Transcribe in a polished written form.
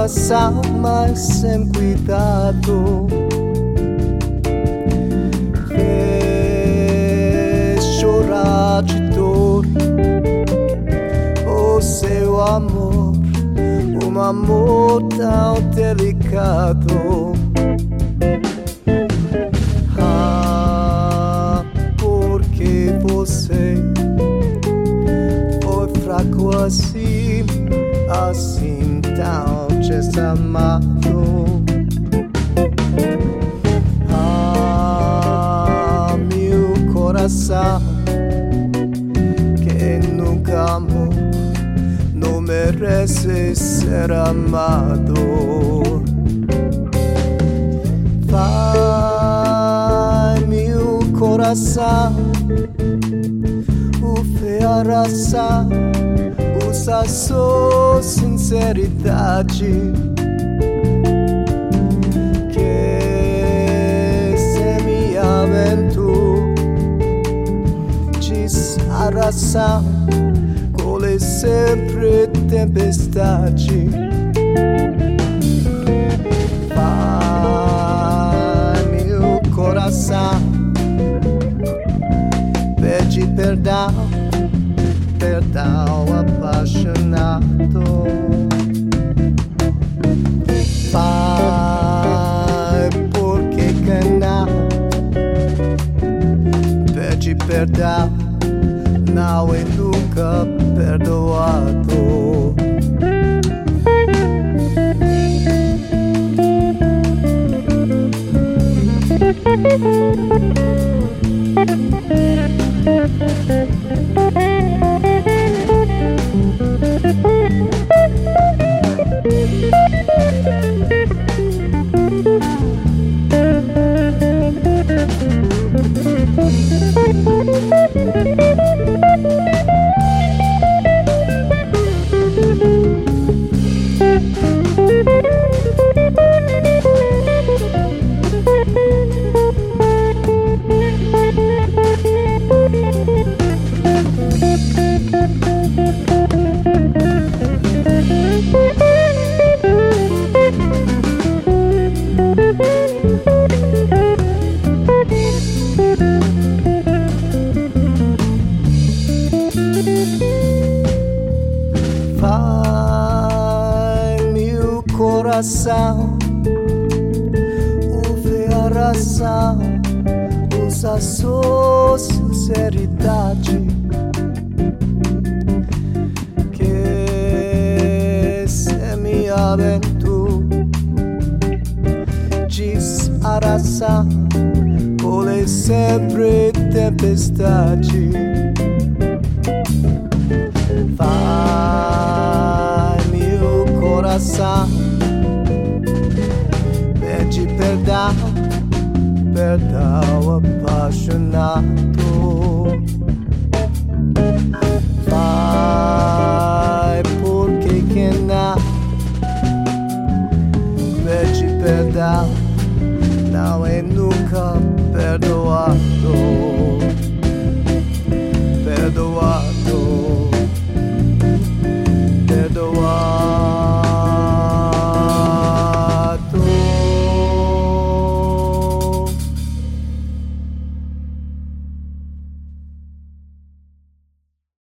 coração, mas sem cuidado. Fez chorar de dor o seu amor, um amor tão delicado. Porque você foi fraco assim, assim tão desamado. Meu coração que nunca amou não merece ser amado. Vai, meu coração, o fé a razão, usa sua sinceridade. Que se me aventura, diz a razão, colhe sempre tempestade. Vai, meu coração, pede perdão, perdão apaixonado. Vai, porque que não pede perdão, não é nunca perdoado. Vai, meu coração, ouve a razão, usa sua sinceridade. Que se me aventura, diz a razão, colhe sempre tempestade. Vai, meu coração, pede perdão, perdão apaixonado. Vai, porque que não pede perdão,